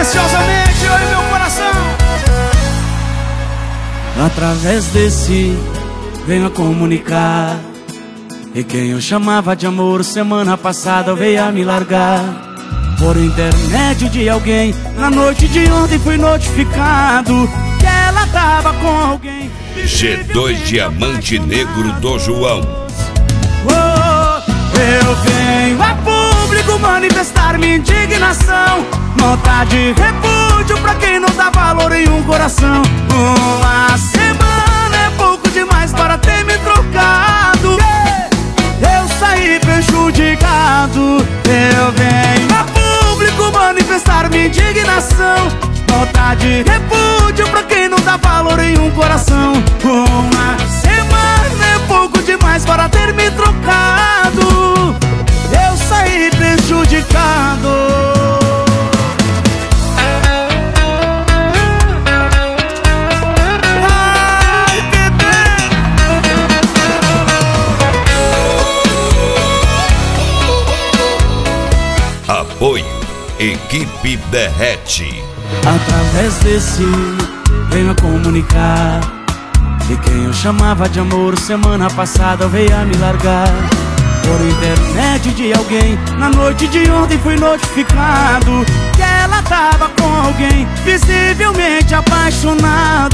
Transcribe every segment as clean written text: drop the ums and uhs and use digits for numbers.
silenciosamente eu e meu coração. Através desse venho a comunicar que quem eu chamava de amor semana passada veio a me largar. Por intermédio de alguém, na noite de ontem fui notificado que ela tava com alguém. G2 Diamante Negro do João. Eu venho a público manifestar minha indignação, nota de repúdio pra quem não dá valor em um coração. Uma semana é pouco demais para ter me trocado. Eu saí prejudicado. Eu venho a público manifestar minha indignação, nota de repúdio pra quem não dá valor em um coração. Uma semana é pouco demais para ter me trocado. Eu saí prejudicado. Ai, bebê. Apoio Equipe Derrete. Através desse venho a comunicar que quem eu chamava de amor semana passada veio a me largar. Por intermédio de alguém, na noite de ontem fui notificado que ela tava com alguém, visivelmente apaixonados.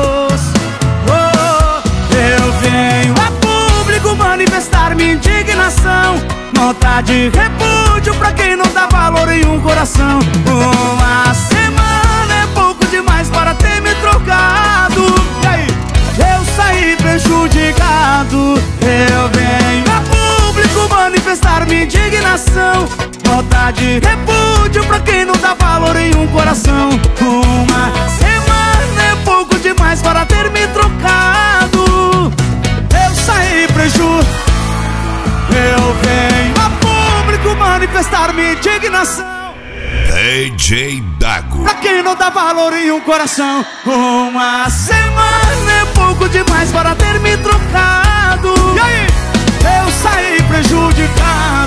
Eu venho a público manifestar minha indignação, nota de repúdio pra quem não dá valor em um coração. Uma semana é pouco demais para ter me trocado. E aí? Eu saí prejudicado. Eu venho a público manifestar minha indignação, nota de repúdio pra quem não dá valor em um coração. Uma semana é pouco demais para ter me trocado. Eu saí prejudicado. Eu venho a público manifestar minha indignação, DJ Dago. pra quem não dá valor em um coração. Uma semana é pouco demais para ter me trocado. E aí? Eu saí prejudicado.